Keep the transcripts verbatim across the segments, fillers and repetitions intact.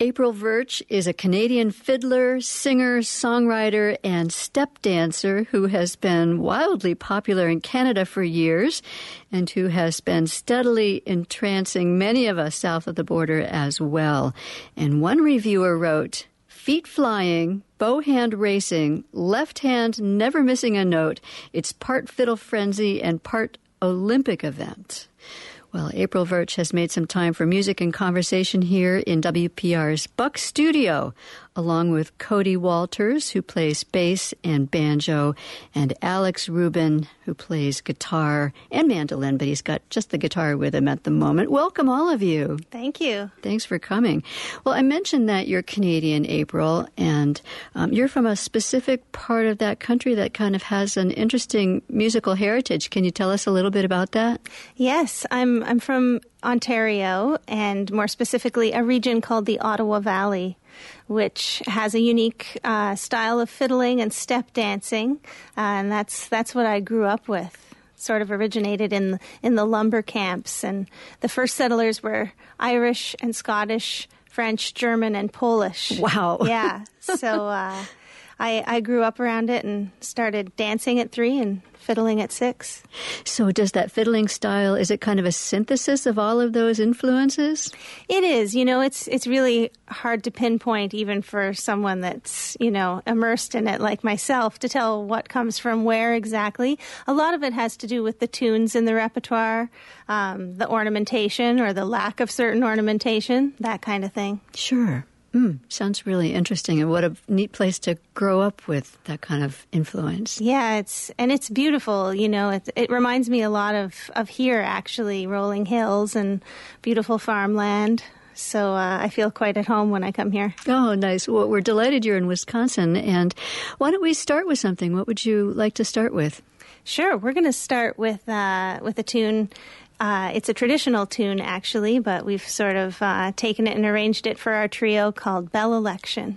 April Virch is a Canadian fiddler, singer, songwriter, and step dancer who has been wildly popular in Canada for years and who has been steadily entrancing many of us south of the border as well. And one reviewer wrote, "Feet flying, bow hand racing, left hand never missing a note. It's part fiddle frenzy and part Olympic event." Well, April Virch has made some time for music and conversation here in W P R's Buck Studio, along with Cody Walters, who plays bass and banjo, and Alex Rubin, who plays guitar and mandolin, but he's got just the guitar with him at the moment. Welcome, all of you. Thank you. Thanks for coming. Well, I mentioned that you're Canadian, April, and um, you're from a specific part of that country that kind of has an interesting musical heritage. Can you tell us a little bit about that? Yes, I'm I'm from Ontario, and more specifically a region called the Ottawa Valley, which has a unique uh, style of fiddling and step dancing, uh, and that's that's what I grew up with. Sort of originated in in the lumber camps, and the first settlers were Irish and Scottish, French, German, and Polish. Wow! Yeah, so uh, I I grew up around it and started dancing at three and fiddling at six. So does that fiddling style, is it kind of a synthesis of all of those influences? It is. You know, it's it's really hard to pinpoint, even for someone that's, you know, immersed in it like myself, to tell what comes from where exactly. A lot of it has to do with the tunes in the repertoire, um, the ornamentation or the lack of certain ornamentation, that kind of thing. Sure. Mm, sounds really interesting, and what a neat place to grow up with that kind of influence. Yeah, it's and it's beautiful. You know, it, it reminds me a lot of, of here, actually, rolling hills and beautiful farmland. So uh, I feel quite at home when I come here. Oh, nice. Well, we're delighted you're in Wisconsin, and why don't we start with something? What would you like to start with? Sure. We're going to start with uh, with a tune. Uh, it's a traditional tune, actually, but we've sort of uh, taken it and arranged it for our trio called Bell Election.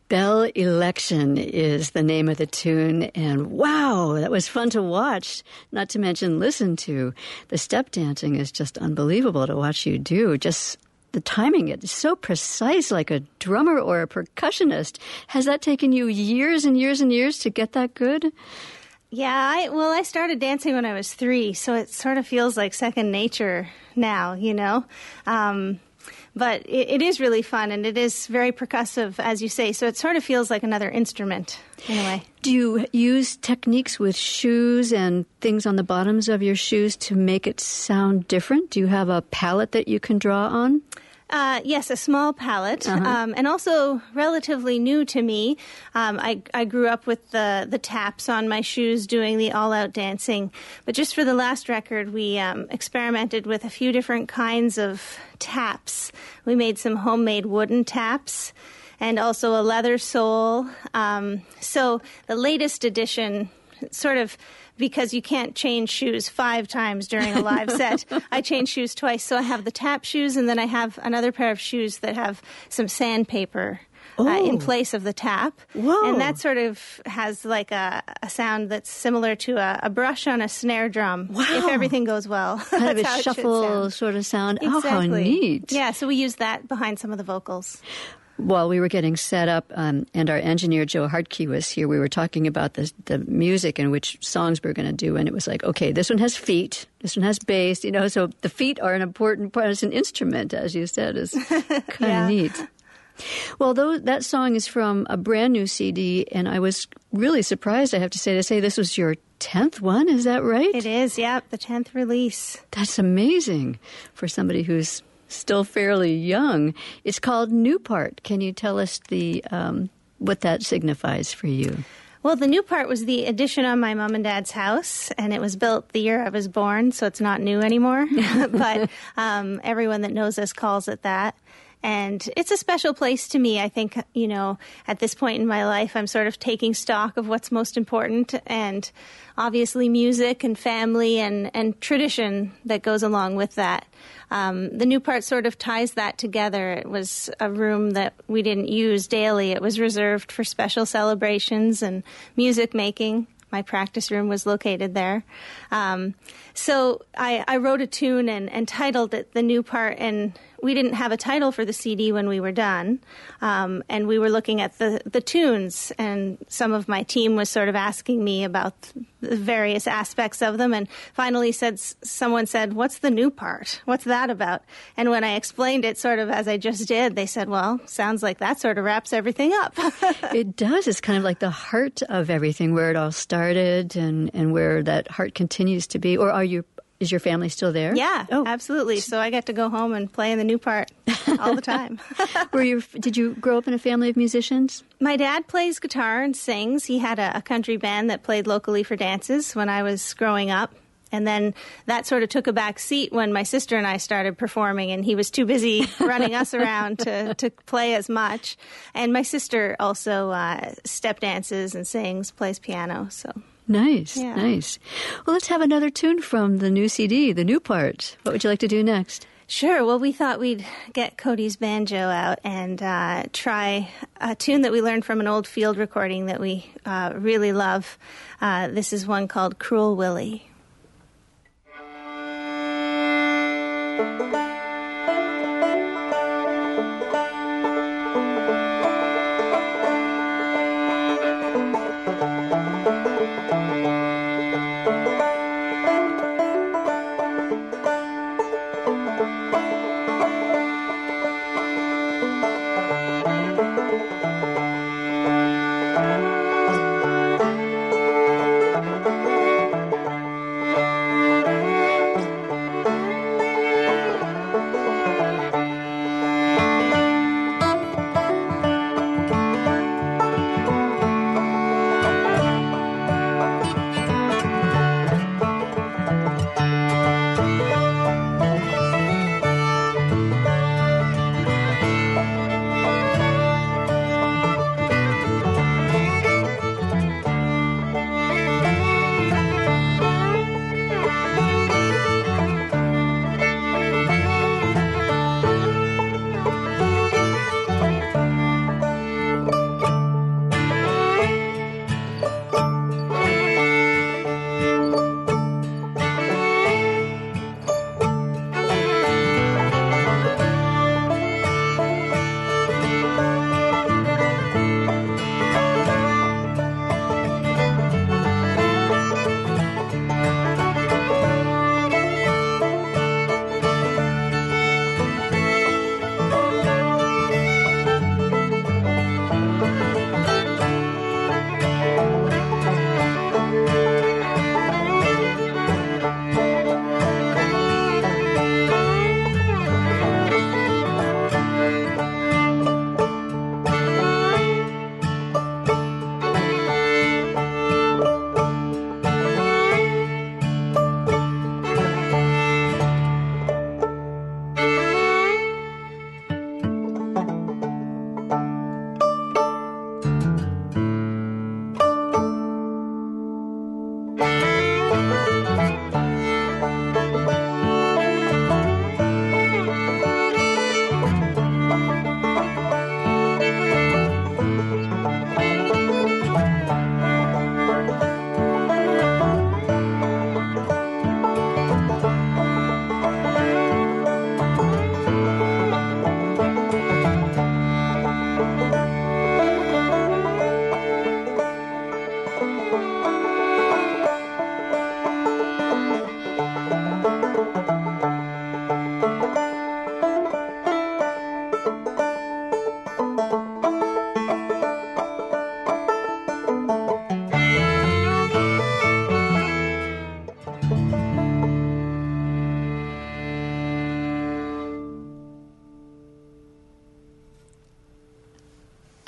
Bell Election is the name of the tune, and wow, that was fun to watch, not to mention listen to. The step dancing is just unbelievable to watch you do. Just the timing, it's so precise, like a drummer or a percussionist. Has that taken you years and years and years to get that good? Yeah, I, well, I started dancing when I was three, so it sort of feels like second nature now, you know. Um, But it, it is really fun, and it is very percussive, as you say, so it sort of feels like another instrument in a way. Do you use techniques with shoes and things on the bottoms of your shoes to make it sound different? Do you have a palette that you can draw on? Uh, yes, a small palette, uh-huh. um, and also relatively new to me. Um, I, I grew up with the, the taps on my shoes doing the all-out dancing, but just for the last record, we um, experimented with a few different kinds of taps. We made some homemade wooden taps and also a leather sole. Um, so the latest edition sort of, because you can't change shoes five times during a live set, I change shoes twice. So I have the tap shoes, and then I have another pair of shoes that have some sandpaper oh. uh, in place of the tap. Whoa. And that sort of has like a, a sound that's similar to a, a brush on a snare drum, wow. if everything goes well. Kind of a how shuffle sort of sound. Exactly. Oh, how neat. Yeah, so we use that behind some of the vocals. While we were getting set up, um, and our engineer, Joe Hartke, was here, we were talking about the, the music and which songs we we're going to do. And it was like, okay, this one has feet, this one has bass, you know, so the feet are an important part. It's an instrument, as you said, is kind of yeah. neat. Well, though, that song is from a brand new C D, and I was really surprised, I have to say, to say this was your tenth one. Is that right? It is, yeah, the tenth release. That's amazing for somebody who's still fairly young. It's called New Part. Can you tell us the um, what that signifies for you? Well, the new part was the addition on my mom and dad's house, and it was built the year I was born, so it's not new anymore. But um, everyone that knows us calls it that. And it's a special place to me. I think, you know, at this point in my life, I'm sort of taking stock of what's most important, and obviously music and family and, and tradition that goes along with that. Um, the new part sort of ties that together. It was a room that we didn't use daily. It was reserved for special celebrations and music making. My practice room was located there. Um, so I, I wrote a tune and, and titled it The New Part, and we didn't have a title for the C D when we were done. Um, and we were looking at the, the tunes, and some of my team was sort of asking me about the various aspects of them, and finally said, someone said, "What's the new part? What's that about?" And when I explained it sort of as I just did, they said, "Well, sounds like that sort of wraps everything up." It does. It's kind of like the heart of everything, where it all started and, and where that heart continues to be. Or are you, is your family still there? Yeah, oh. absolutely. So I get to go home and play in the new part all the time. Were you, did you grow up in a family of musicians? My dad plays guitar and sings. He had a, a country band that played locally for dances when I was growing up. And then that sort of took a back seat when my sister and I started performing, and he was too busy running us around to, to play as much. And my sister also uh, step dances and sings, plays piano. So nice, yeah. nice. Well, let's have another tune from the new C D, The New Part. What would you like to do next? Sure. Well, we thought we'd get Cody's banjo out and uh, try a tune that we learned from an old field recording that we uh, really love. Uh, this is one called Cruel Willie.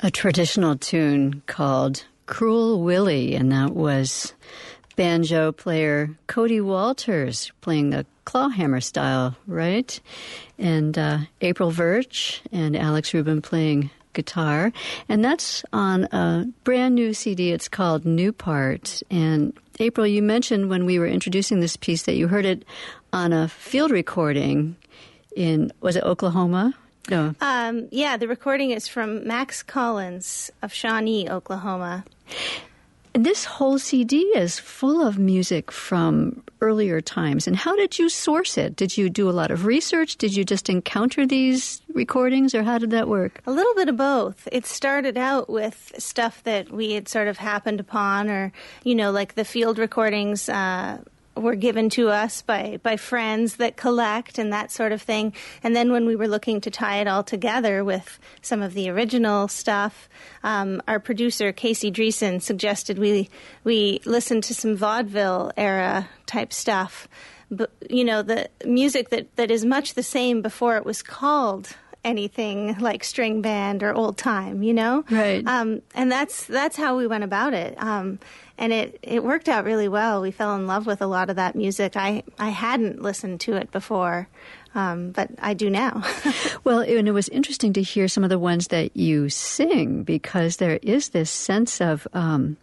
a traditional tune called Cruel Willie, and that was banjo player Cody Walters playing the clawhammer style, right? And uh, April Virch and Alex Rubin playing guitar. And that's on a brand new C D. It's called New Part. And April, you mentioned when we were introducing this piece that you heard it on a field recording in, was it Oklahoma? No. Um, yeah, the recording is from Max Collins of Shawnee, Oklahoma. And this whole C D is full of music from earlier times. And how did you source it? Did you do a lot of research? Did you just encounter these recordings, or how did that work? A little bit of both. It started out with stuff that we had sort of happened upon, or, you know, like the field recordings uh were given to us by, by friends that collect and that sort of thing. And then when we were looking to tie it all together with some of the original stuff, um, our producer, Casey Dreesen, suggested we we listen to some vaudeville era type stuff. But, you know, the music that, that is much the same before it was called anything like string band or old time, you know? Right. Um, and that's that's how we went about it. Um, and it, it worked out really well. We fell in love with a lot of that music. I, I hadn't listened to it before, um, but I do now. Well, and it was interesting to hear some of the ones that you sing, because there is this sense of... Um,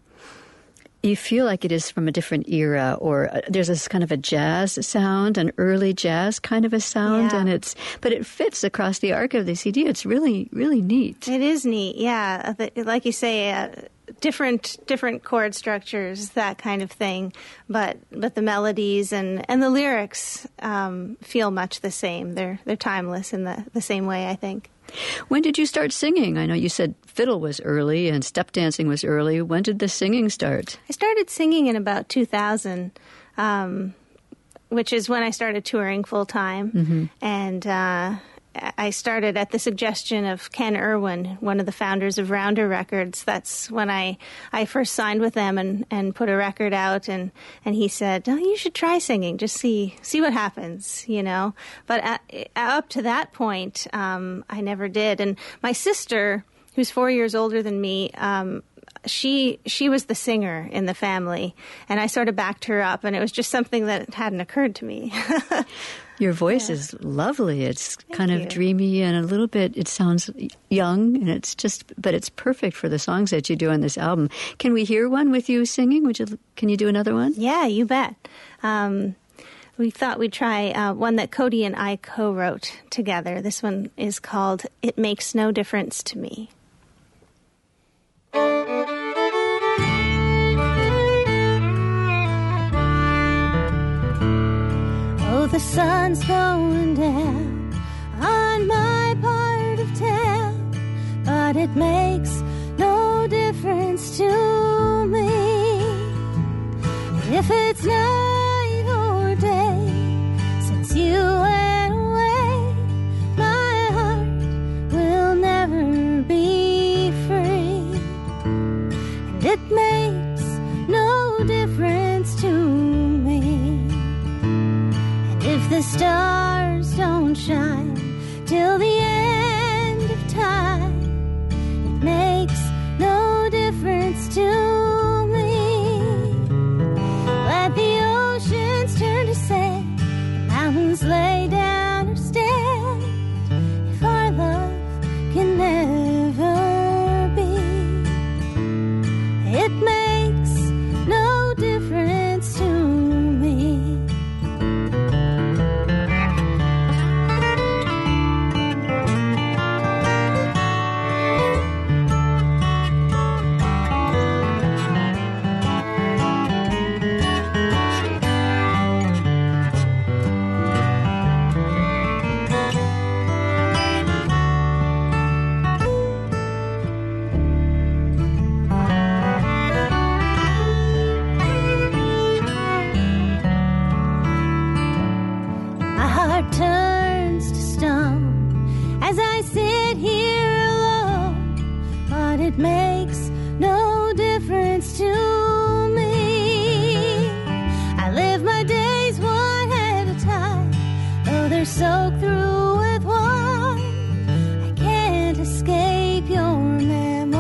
you feel like it is from a different era, or uh, there's this kind of a jazz sound, an early jazz kind of a sound, Yeah. and it's, but it fits across the arc of the C D. It's really, really neat. It is neat, yeah. The- Like you say, uh, different different chord structures, that kind of thing, but but the melodies and, and the lyrics um, feel much the same. They're they're timeless in the, the same way, I think. When did you start singing? I know you said fiddle was early and step dancing was early. When did the singing start? I started singing in about two thousand, um, which is when I started touring full time. Mm-hmm. And uh, I started at the suggestion of Ken Irwin, one of the founders of Rounder Records. That's when I, I first signed with them and, and put a record out. And, and he said, oh, you should try singing. Just see see what happens, you know. But at, up to that point, um, I never did. And my sister, who's four years older than me, um, she she was the singer in the family, and I sort of backed her up, and it was just something that hadn't occurred to me. Your voice Yeah. is lovely. It's Thank kind you. of dreamy and a little bit, it sounds young, and it's just, but it's perfect for the songs that you do on this album. Can we hear one with you singing? Would you? Can you do another one? Yeah, you bet. Um, we thought we'd try uh, one that Cody and I co-wrote together. This one is called It Makes No Difference to Me. Oh, the sun's going down on my part of town, but it makes no difference to me if it's night or day. Since you went away, my heart will never be free, and it makes no difference to me. If the stars don't shine till the end of time, it makes no difference to me. Let the oceans turn to sand, the mountains lay down or stand, if our love can never be, it makes no difference to me. My heart turns to stone as I sit here alone, but it makes no difference to me. I live my days one at a time, though they're soaked through with wine. I can't escape your memory.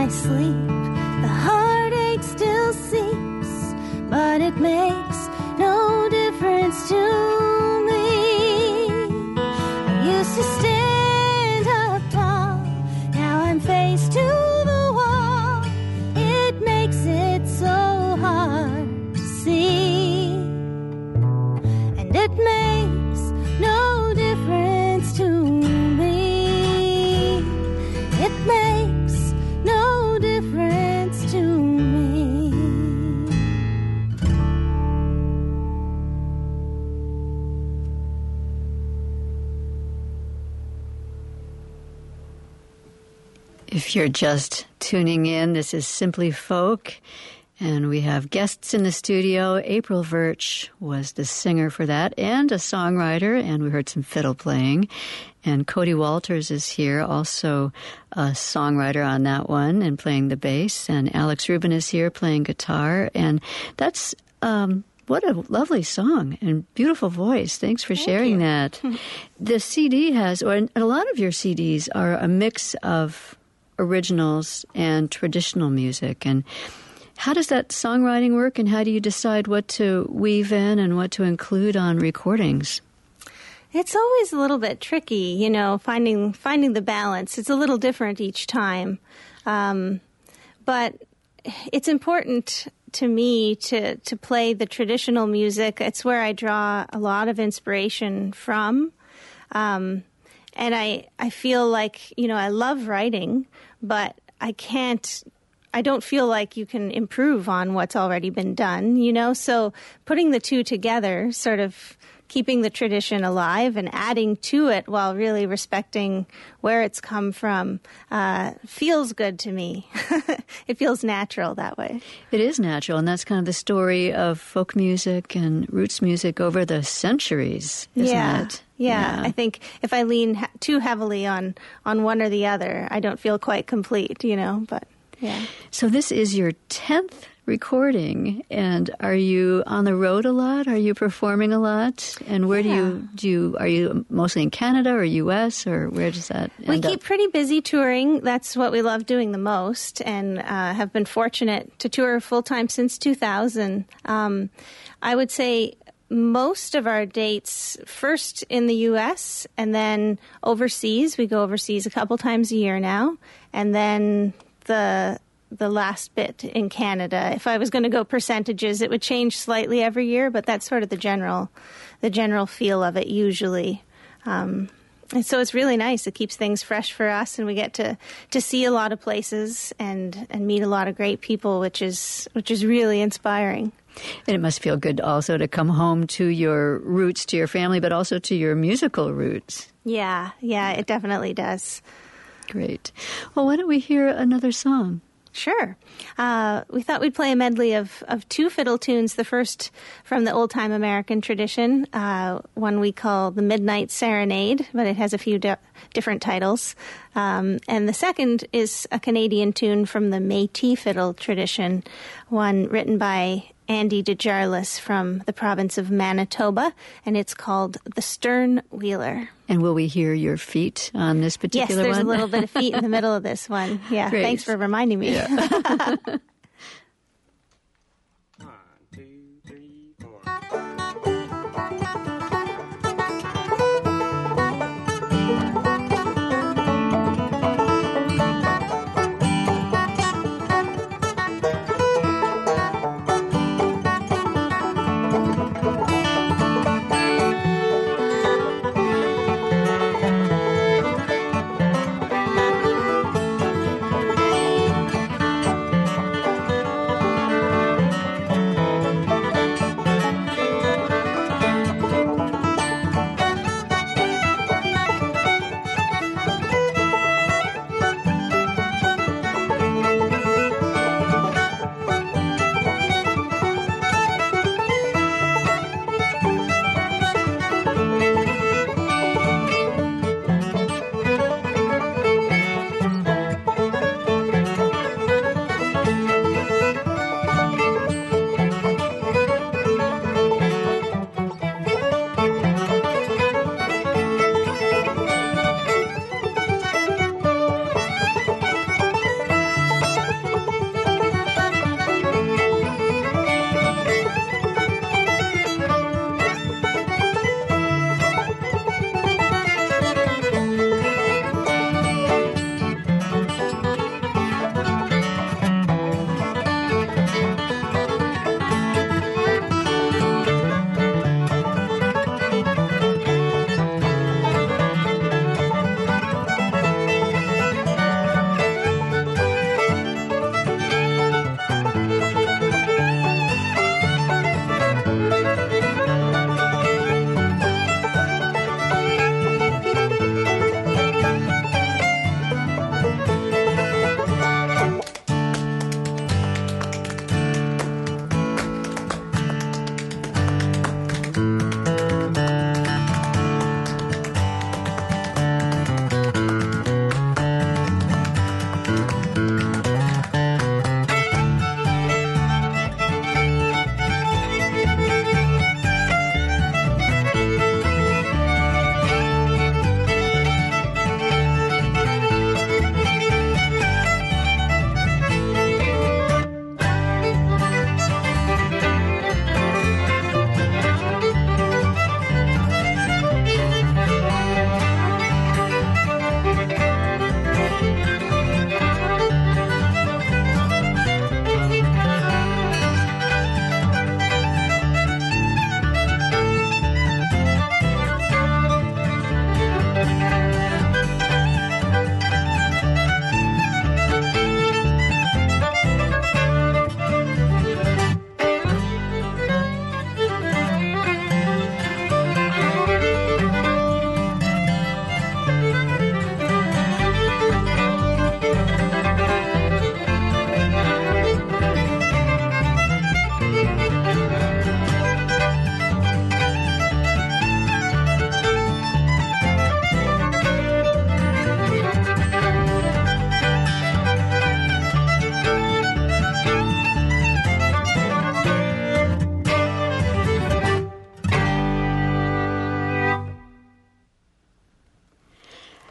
I sleep, the heartache still seeps, but it makes no difference to me. I used to stand up tall, now I'm faced to the wall. It makes it so hard to see, and it makes no difference to me. It makes no difference to me. If you're just tuning in, this is Simply Folk, and we have guests in the studio. April Virch was the singer for that and a songwriter, and we heard some fiddle playing. And Cody Walters is here, also a songwriter on that one and playing the bass. And Alex Rubin is here playing guitar. And that's um, what a lovely song and beautiful voice. Thanks for Thank sharing you. that. The C D has, or a lot of your C Ds are a mix of originals and traditional music. And how does that songwriting work, and how do you decide what to weave in and what to include on recordings? It's always a little bit tricky, you know, finding finding the balance. It's a little different each time. Um, but it's important to me to, to play the traditional music. It's where I draw a lot of inspiration from. Um, and I, I feel like, you know, I love writing, but I can't, I don't feel like you can improve on what's already been done, you know? So putting the two together, sort of keeping the tradition alive and adding to it while really respecting where it's come from, uh, feels good to me. It feels natural that way. It is natural, and that's kind of the story of folk music and roots music over the centuries, isn't yeah. it? Yeah. yeah, I think if I lean ha- too heavily on, on one or the other, I don't feel quite complete, you know, but yeah. So this is your tenth recording, and are you on the road a lot? Are you performing a lot? And where yeah. do you do? You, are you mostly in Canada or U S, or where does that end We keep up? pretty busy touring. That's what we love doing the most, and uh, have been fortunate to tour full time since two thousand. Um, I would say most of our dates first in the U S and then overseas. We go overseas a couple times a year now, and then the the last bit in Canada. If I was going to go percentages, it would change slightly every year, but that's sort of the general the general feel of it usually. Um, and so it's really nice. It keeps things fresh for us, and we get to, to see a lot of places and, and meet a lot of great people, which is which is really inspiring. And it must feel good also to come home to your roots, to your family, but also to your musical roots. Yeah, yeah, it definitely does. Great. Well, why don't we hear another song? Sure. Uh, we thought we'd play a medley of, of two fiddle tunes. The first from the old-time American tradition, uh, one we call the Midnight Serenade, but it has a few di- different titles. Um, and the second is a Canadian tune from the Métis fiddle tradition, one written by Andy DeJarlis from the province of Manitoba, and it's called The Stern Wheeler. And will we hear your feet on this particular one? Yes, there's one? a little bit of feet in the middle of this one. Yeah, Great. Thanks for reminding me. Yeah.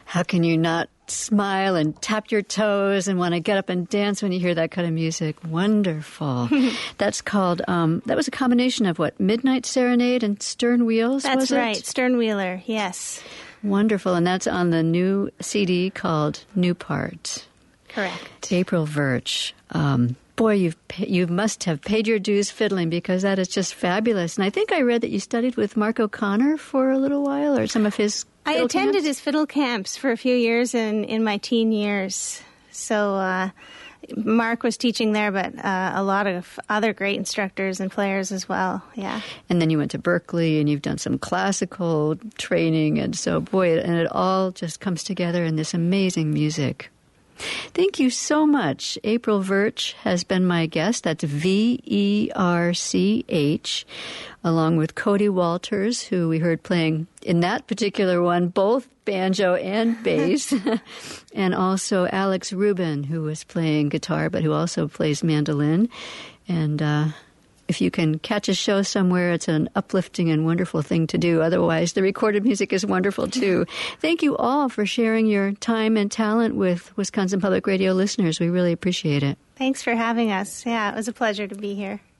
How can you not smile and tap your toes and want to get up and dance when you hear that kind of music? Wonderful. That's called, um, that was a combination of what, Midnight Serenade and Stern Wheels, That's was it? right, Sternwheeler, yes. Wonderful, and that's on the new C D called New Part. Correct. April Virch. Um, boy, you've you must have paid your dues fiddling, because that is just fabulous. And I think I read that you studied with Mark O'Connor for a little while, or some of his I fiddle attended camps? his fiddle camps for a few years in, in my teen years. So uh, Mark was teaching there, but uh, a lot of other great instructors and players as well, yeah. And then you went to Berkeley, and you've done some classical training, and so, boy, and it all just comes together in this amazing music. Thank you so much. April Virch has been my guest. That's V E R C H, along with Cody Walters, who we heard playing in that particular one, both banjo and bass, and also Alex Rubin, who was playing guitar, but who also plays mandolin. And uh, if you can catch a show somewhere, it's an uplifting and wonderful thing to do. Otherwise, the recorded music is wonderful, too. Thank you all for sharing your time and talent with Wisconsin Public Radio listeners. We really appreciate it. Thanks for having us. Yeah, it was a pleasure to be here.